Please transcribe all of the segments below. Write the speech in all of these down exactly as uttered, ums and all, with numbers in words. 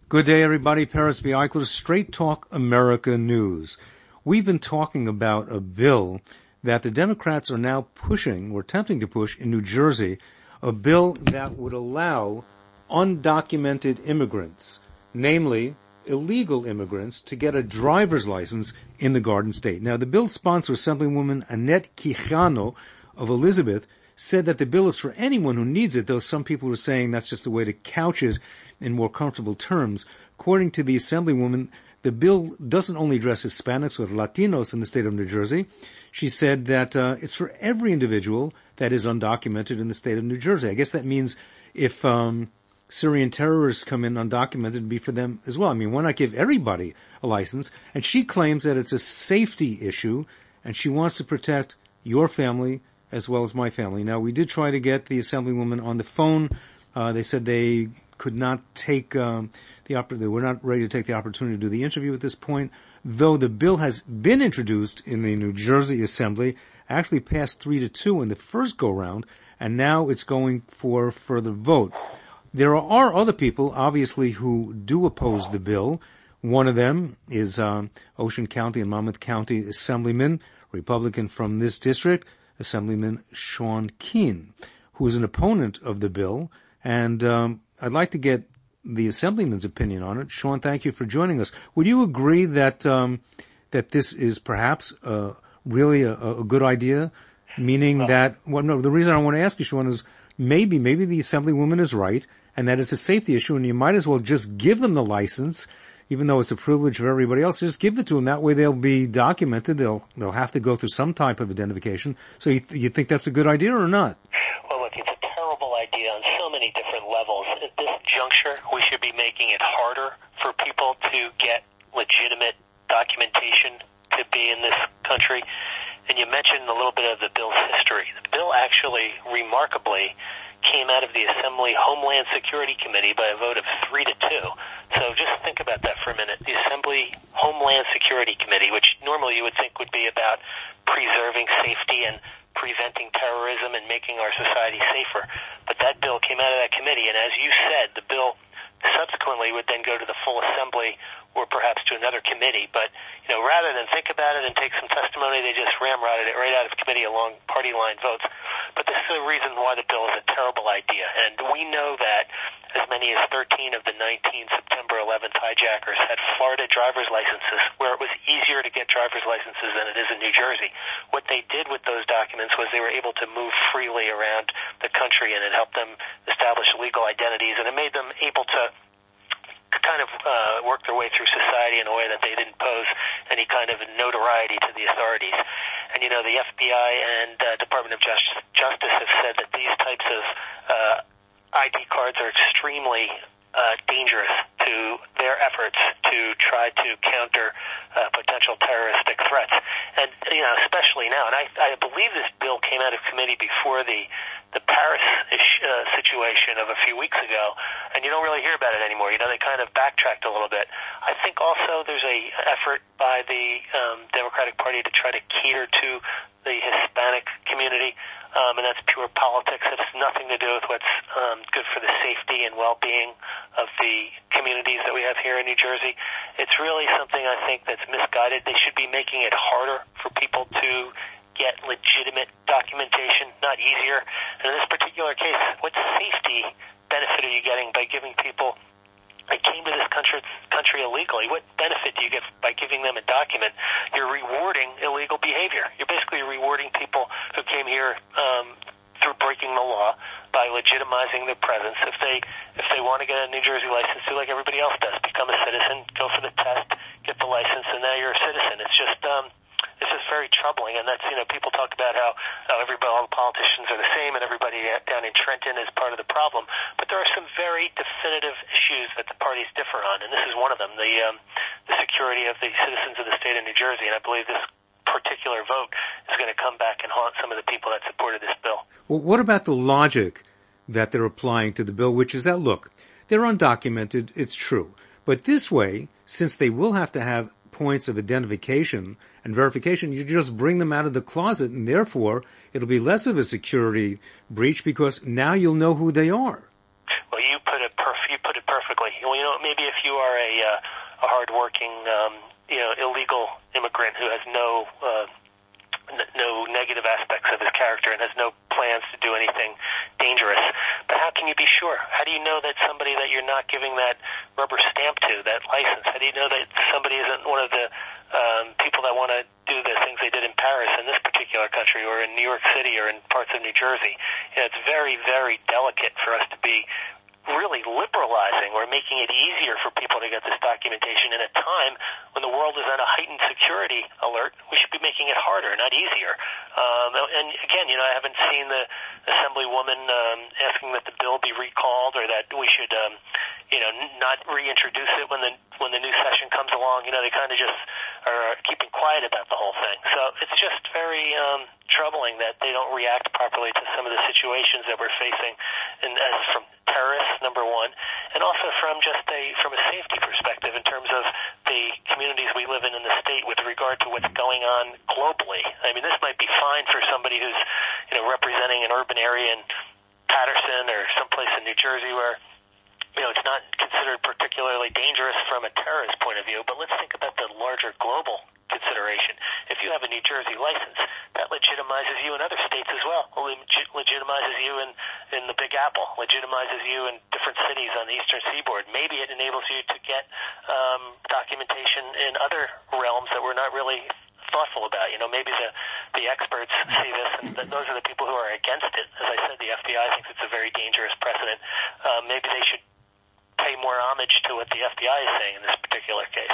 Good day, everybody. Paris B. Eichler, Straight Talk America News. We've been talking about a bill that the Democrats are now pushing, or attempting to push, in New Jersey, a bill that would allow undocumented immigrants, namely illegal immigrants, to get a driver's license in the Garden State. Now, the bill's sponsor, Assemblywoman Annette Quijano of Elizabeth, said that the bill is for anyone who needs it, though some people are saying that's just a way to couch it in more comfortable terms. According to the Assemblywoman, the bill doesn't only address Hispanics or Latinos in the state of New Jersey. She said that uh, it's for every individual that is undocumented in the state of New Jersey. I guess that means if um, Syrian terrorists come in undocumented, it'd be for them as well. I mean, why not give everybody a license? And she claims that it's a safety issue, and she wants to protect your family as well as my family. Now, we did try to get the Assemblywoman on the phone. Uh, they said they could not take um, the oppor- they were not ready to take the opportunity to do the interview at this point, though the bill has been introduced in the New Jersey Assembly, actually passed three to two in the first go-round, and now it's going for further vote. There are other people, obviously, who do oppose the bill. One of them is um, Ocean County and Monmouth County Assemblyman, Republican from this district, Assemblyman Sean Keane, who is an opponent of the bill, and um, I'd like to get the Assemblyman's opinion on it. Sean, thank you for joining us. Would you agree that um, that this is perhaps uh, really a, a good idea? Meaning well, that, well, no, the reason I want to ask you, Sean, is maybe maybe the Assemblywoman is right, and that it's a safety issue, and you might as well just give them the license, even though it's a privilege for everybody else. Just give it to them. That way they'll be documented. They'll they'll have to go through some type of identification. So you, th- you think that's a good idea or not? Well, look, it's a terrible idea on so many different levels. At this juncture, we should be making it harder for people to get legitimate documentation to be in this country. And you mentioned a little bit of the bill's history. The bill actually, remarkably, came out of the Assembly Homeland Security Committee by a vote of three to two. So just think about that for a minute. The Assembly Homeland Security Committee, which normally you would think would be about preserving safety and preventing terrorism and making our society safer. But that bill came out of that committee, and as you said, the bill subsequently would then go to the full Assembly or perhaps to another committee. But, you know, rather than think about it and take some testimony, they just ramrodded it right out of committee along party line votes. But this is the reason why the bill is a terrible idea. And we know that as many as thirteen of the nineteen September eleventh hijackers had Florida driver's licenses, where it was easier to get driver's licenses than it is in New Jersey. What they did with those documents was they were able to move freely around the country, and it helped them establish legal identities, and it made them able to kind of uh, work their way through society in a way that they didn't pose any kind of notoriety to the authorities. And, you know, the F B I and uh, Department of Justice, Justice have said that these types of uh, I D cards are extremely uh, dangerous to their efforts to try to counter uh, potential terroristic threats. And, you know, especially now, and I, I believe this bill came out of committee before the the Paris ish, uh, situation of a few weeks ago, and you don't really hear about it anymore. You know, they kind of backtracked a little bit. I think also there's a effort by the um, Democratic Party to try to cater to the Hispanic community, um, and that's pure politics. It has nothing to do with what's um, good for the safety and well-being of the communities that we have here in New Jersey. It's really something I think that's misguided. They should be making it harder for people to get legitimate documentation, not easier. And in this particular case, what safety benefit are you getting by giving people that came to this country, country illegally? What benefit do you get by giving them a document? You're rewarding illegal behavior. You're basically rewarding people who came here um, through breaking the law by legitimizing their presence. If they if they want to get a New Jersey license, do like everybody else does, become a citizen, go for the test, get the license, and now you're a citizen. It's just um, it's just very troubling, and that's, you know, people talk about how, how everybody, all the politicians are the same, and everybody down in Trenton is part of the problem. But there are some very definitive issues that the parties differ on, and this is one of them: the um, the security of the citizens of the state of New Jersey. And I believe this particular vote is going to come back and haunt some of the people that supported this bill. Well, what about the logic that they're applying to the bill, which is that, look, they're undocumented, it's true, but this way, since they will have to have points of identification and verification, you just bring them out of the closet, and therefore it'll be less of a security breach because now you'll know who they are. Well, you put a perf- you put it perfectly. Well, you know, maybe if you are a, uh, a hardworking, um, you know, illegal immigrant who has no uh, n- no negative aspects of his character and has no plans to do anything dangerous, but how can you be sure? How do you know that somebody that you're not giving that rubber stamp to, that license? How do you know that somebody isn't one of the um, people that want to do the things they did in Paris in this particular country, or in New York City, or in parts of New Jersey? You know, it's very, very delicate for us to be really liberalizing or making it easier for people to get this documentation in a time when the world is on a heightened security alert. We should be making it harder, not easier. Um, and again, you know, I haven't seen the Assemblywoman um, asking that the bill be recalled, or that we should, um, you know, not reintroduce it when the when the new session comes along. You know, they kind of just are keeping quiet about the whole thing. So it's just very um, troubling that they don't react properly to some of the situations that we're facing, and as from terrorists, number one, and also from just a from a safety perspective in terms of the communities we live in in the state with regard to what's going on globally. I mean, this might be fine for somebody who's, you know, representing an urban area in Patterson or someplace in New Jersey where, you know, it's not considered particularly dangerous from a terrorist point of view, but let's think about the larger global consideration. If you have a New Jersey license, that legitimizes you in other states as well. Leg- legitimizes you in, in the Big Apple, legitimizes you in different cities on the Eastern Seaboard. Maybe it enables you to get um, documentation in other realms that we're not really thoughtful about. You know, maybe the, the experts see this, and th- those are the people who are against it. As I said, the F B I thinks it's a very dangerous precedent. Uh, maybe they should pay more homage to what the F B I is saying in this particular case.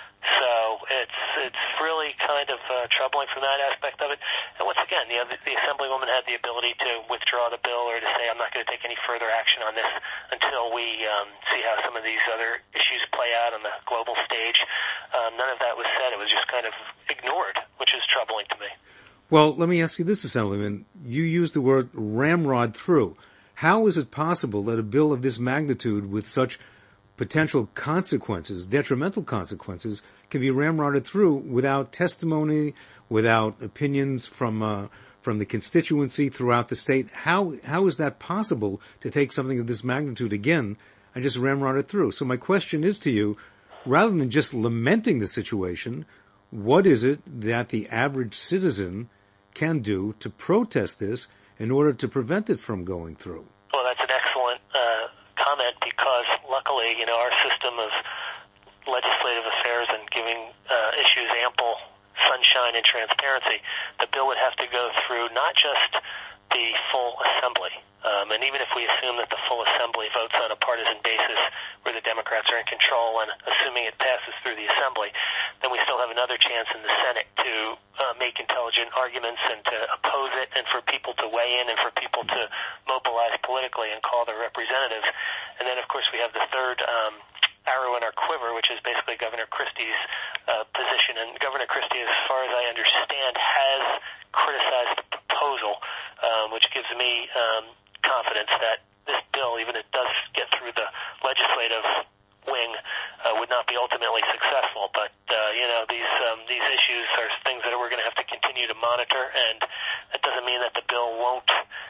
So it's it's really kind of uh, troubling from that aspect of it. And once again, you know, the, the Assemblywoman had the ability to withdraw the bill or to say, I'm not going to take any further action on this until we um, see how some of these other issues play out on the global stage. Um, none of that was said. It was just kind of ignored, which is troubling to me. Well, let me ask you this, Assemblyman. You used the word ramrod through. How is it possible that a bill of this magnitude with such potential consequences, detrimental consequences, can be ramrodded through without testimony, without opinions from uh, from the constituency throughout the state? How how is that possible to take something of this magnitude again and just ramrod it through? So my question is to you, rather than just lamenting the situation, what is it that the average citizen can do to protest this in order to prevent it from going through? Well, that's an excellent uh, comment, because luckily, you know, our system of legislative affairs and giving uh, issues ample sunshine and transparency, the bill would have to go through not just the full assembly, um, and even if we assume that the full assembly votes on a partisan basis where the Democrats are in control, and assuming it passes through the assembly, then we still have another chance in the Senate to uh, make intelligent arguments and to oppose it, and for people to weigh in, and for people to mobilize politically and call their representatives. And then, of course, we have the third um, arrow in our quiver, which is basically Governor Christie's uh, position. And Governor Christie, as far as I understand, has criticized the proposal, um, which gives me um, confidence that this bill, even if it does get through the legislative wing, uh, would not be ultimately successful. But uh, you know, these um, these issues are things that we're going to have to continue to monitor, and that doesn't mean that the bill won't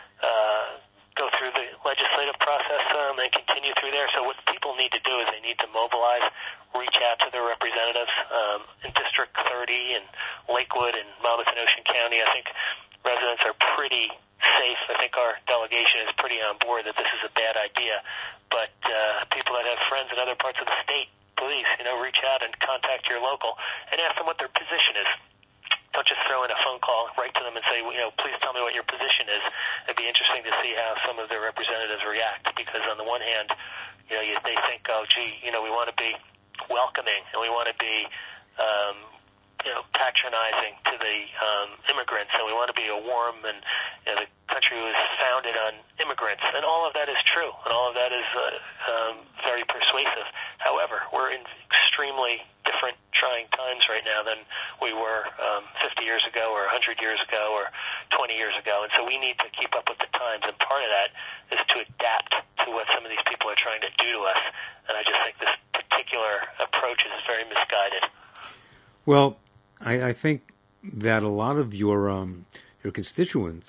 uh, go through the legislative process um, and continue through there. So what people need to do is they need to mobilize, reach out to their representatives um, in District thirty and Lakewood and Monmouth and Ocean County. I think residents are pretty safe. I think our delegation is pretty on board that this is a bad idea. But uh, people that have friends in other parts of the state, please, you know, reach out and contact your local and ask them what their position is. Don't just throw in a phone call, write to them and say, you know, please tell me what your position is. It'd be interesting to see how some of their representatives react, because on the one hand, you know, you, they think, oh, gee, you know, we want to be welcoming and we want to be, um, you know, patronizing to the um, immigrants, and we want to be a warm, and you know, the country was founded on immigrants, and all of that is true, and all of that is uh, um, very persuasive. However, we're in extremely different, trying times right now than we were um, fifty years ago, or one hundred years ago, or twenty years ago, and so we need to keep up with the times, and part of that is to adapt to what some of these people are trying to do to us, and I just think this particular approach is very misguided. Well, I, I think that a lot of your um, your constituents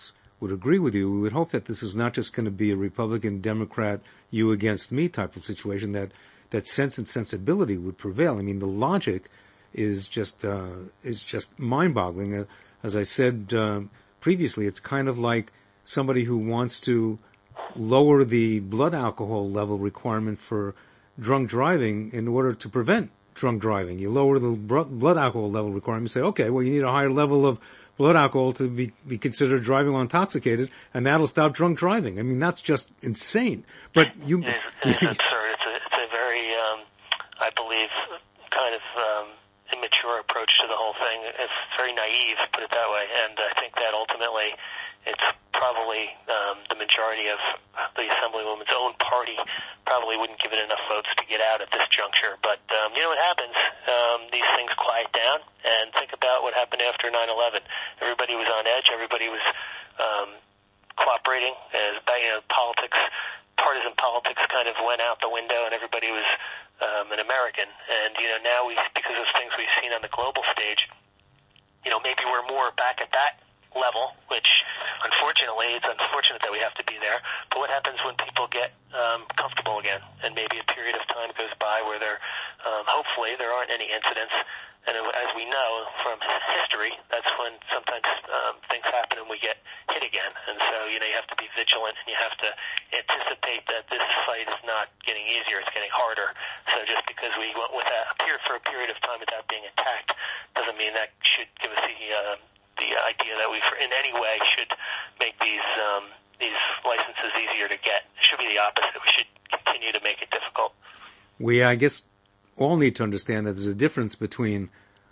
would agree with you. We would hope that this is not just going to be a Republican, Democrat, you against me type of situation, that, that sense and sensibility would prevail. I mean, the logic is just, uh, is just mind-boggling. Uh, as I said, uh, previously, it's kind of like somebody who wants to lower the blood alcohol level requirement for drunk driving in order to prevent drunk driving. You lower the blood alcohol level requirement, say, okay, well, you need a higher level of blood alcohol to be, be considered driving while intoxicated, and that'll stop drunk driving. I mean, that's just insane. But you... It is, it is absurd. It's a, it's a very, um, I believe, kind of um, immature approach to the whole thing. It's very naive, put it that way, and I think that ultimately it's probably um, the majority of the Assemblywoman's own party probably wouldn't give it enough votes to get out at this juncture. But, um, you know what happens? Um, these things quiet down, and think about what happened after nine eleven. Everybody was on edge. Everybody was um, cooperating. As, you know, politics, partisan politics kind of went out the window, and everybody was um, an American. And, you know, now we, because of things we've seen on the global stage, you know, maybe we're more back at that level, which unfortunately, it's unfortunate that we have to be there. But what happens when people get um, comfortable again, and maybe a period of time goes by where there, um, hopefully, there aren't any incidents. And as we know from history, that's when sometimes um, things happen and we get hit again. And so, you know, you have to be vigilant, and you have to anticipate that this fight is not getting easier; it's getting harder. So just because we went with that for a period of time without being attacked doesn't mean that should give us the uh, the idea that we, in any way, should make these um, these licenses easier to get. It should be the opposite. We should continue to make it difficult. We, I guess, all need to understand that there's a difference between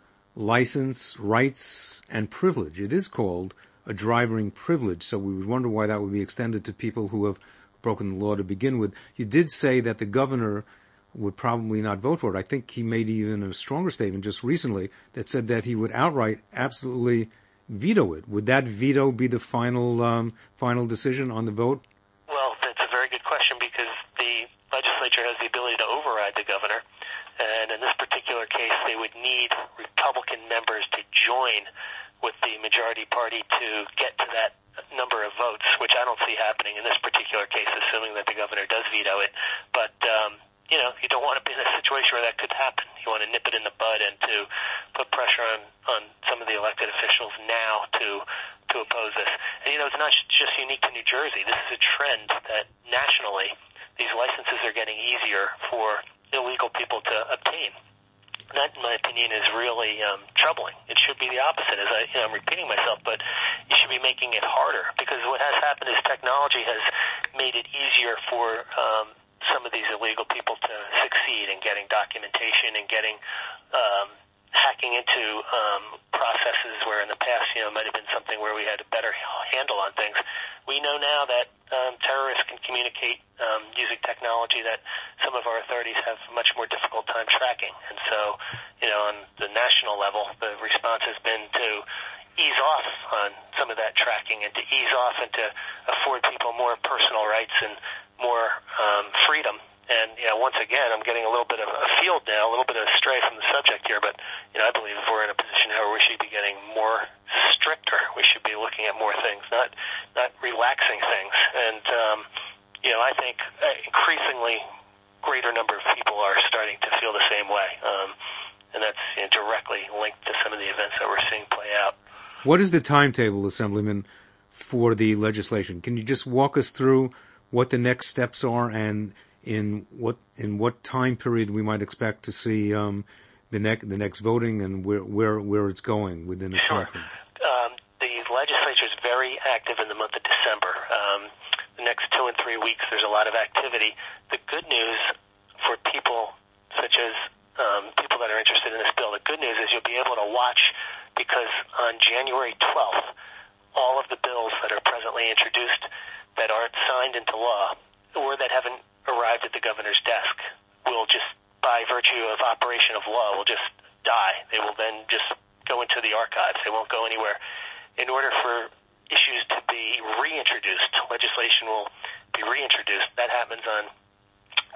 license, rights, and privilege. It is called a driving privilege, so we would wonder why that would be extended to people who have broken the law to begin with. You did say that the governor would probably not vote for it. I think he made even a stronger statement just recently that said that he would outright absolutely veto it. Would that veto be the final um, final decision on the vote? Well, that's a very good question, because the legislature has the ability to override the governor, and in this particular case, they would need Republican members to join with the majority party to get to that number of votes, which I don't see happening in this particular case, assuming that the governor does veto it. But um, you know, you don't want to be in a situation where that could happen. You want to nip it in the bud and to put pressure on, on some of the elected officials now to to oppose this. And, you know, it's not just unique to New Jersey. This is a trend that nationally these licenses are getting easier for illegal people to obtain. That, in my opinion, is really um, troubling. It should be the opposite. As I, you know, I'm repeating myself, but you should be making it harder, because what has happened is technology has made it easier for um, some of these illegal people to succeed in getting documentation and getting um, hacking into um, processes where in the past, you know, might have been something where we had a better handle on things. We know now that um, terrorists can communicate um, using technology that some of our authorities have a much more difficult time tracking. And so, you know, on the national level, the response has been to ease off on some of that tracking and to ease off and to afford people more personal rights and more um, freedom. And, you know, once again, I'm getting a little bit of a field now, a little bit of a stray from the subject here, but, you know, I believe if we're in a position where we should be getting more stricter, we should be looking at more things, not not relaxing things. And, um, you know, I think increasingly greater number of people are starting to feel the same way. Um, and that's, you know, directly linked to some of the events that we're seeing play out. What is the timetable, Assemblyman, for the legislation? Can you just walk us through what the next steps are and in what in what time period we might expect to see um, the next the next voting and where where where it's going within a sure. time frame? Um, the legislature is very active in the month of December. Um, the next two and three weeks, there's a lot of activity. The good news for people such as um, people that are interested in this bill, the good news is you'll be able to watch, because on January twelfth, all of the bills that are presently introduced that aren't signed into law or that haven't arrived at the governor's desk will just, by virtue of operation of law, will just die. They will then just go into the archives. They won't go anywhere. In order for issues to be reintroduced, legislation will be reintroduced. That happens on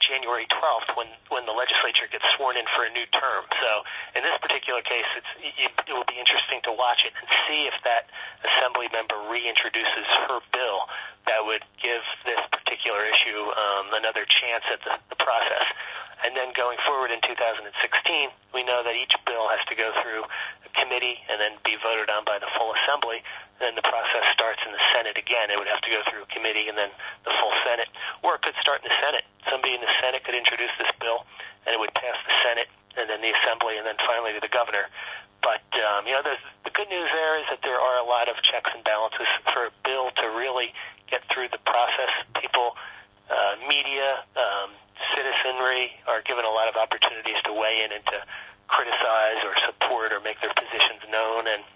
January twelfth when, when the legislature gets sworn in for a new term. So in this particular case, it's, it, it will be interesting to watch it and see if that assembly member reintroduces her bill that would give this particular issue um, another chance at the, the process. And then going forward in two thousand sixteen, we know that each bill has to go through a committee and then be voted on by the full assembly. And then the process starts in the Senate again. It would have to go through a committee and then the full Senate. Or it could start in the Senate. Somebody in the Senate could introduce this bill, and it would pass the Senate, and then the Assembly, and then finally to the governor. But, um, you know, the, the good news there is that there are a lot of checks and balances for a bill to really get through the process. People, uh, media, um, citizenry are given a lot of opportunities to weigh in and to criticize or support or make their positions known. And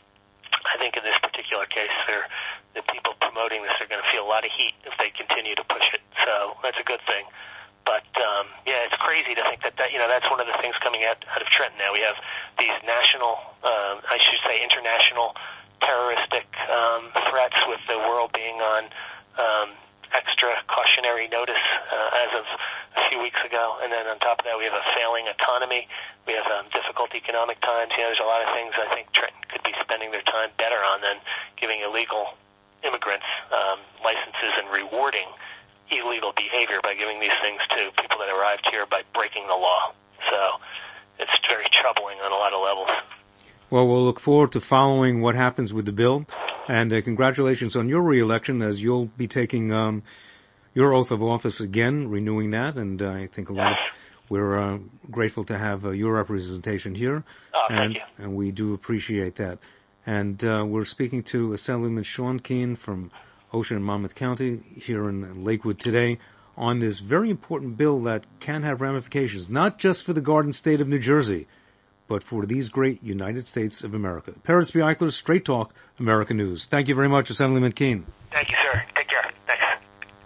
I think in this particular case, they're, the people promoting this are going to feel a lot of heat if they continue to push it. So that's a good thing. But, um, yeah, it's crazy to think that, that, you know, that's one of the things coming out, out of Trenton now. We have these national, uh, I should say international terroristic um, threats, with the world being on um, extra cautionary notice uh, as of a few weeks ago. And then on top of that, we have a failing economy. We have um, difficult economic times. You know, there's a lot of things I think Trenton could be spending their time better on than giving illegal immigrants um, licenses and rewarding illegal behavior by giving these things to people that arrived here by breaking the law. So it's very troubling on a lot of levels. Well, we'll look forward to following what happens with the bill. And uh, congratulations on your re-election, as you'll be taking um, your oath of office again, renewing that. And uh, I think a lot of, we're uh, grateful to have uh, your representation here. Oh, and, thank you. And we do appreciate that. And uh, we're speaking to Assemblyman Sean Keane from Ocean and Monmouth County here in Lakewood today on this very important bill that can have ramifications, not just for the Garden State of New Jersey, but for these great United States of America. Parrots v. Eichler, Straight Talk, American News. Thank you very much, Assemblyman Keane. Thank you, sir. Take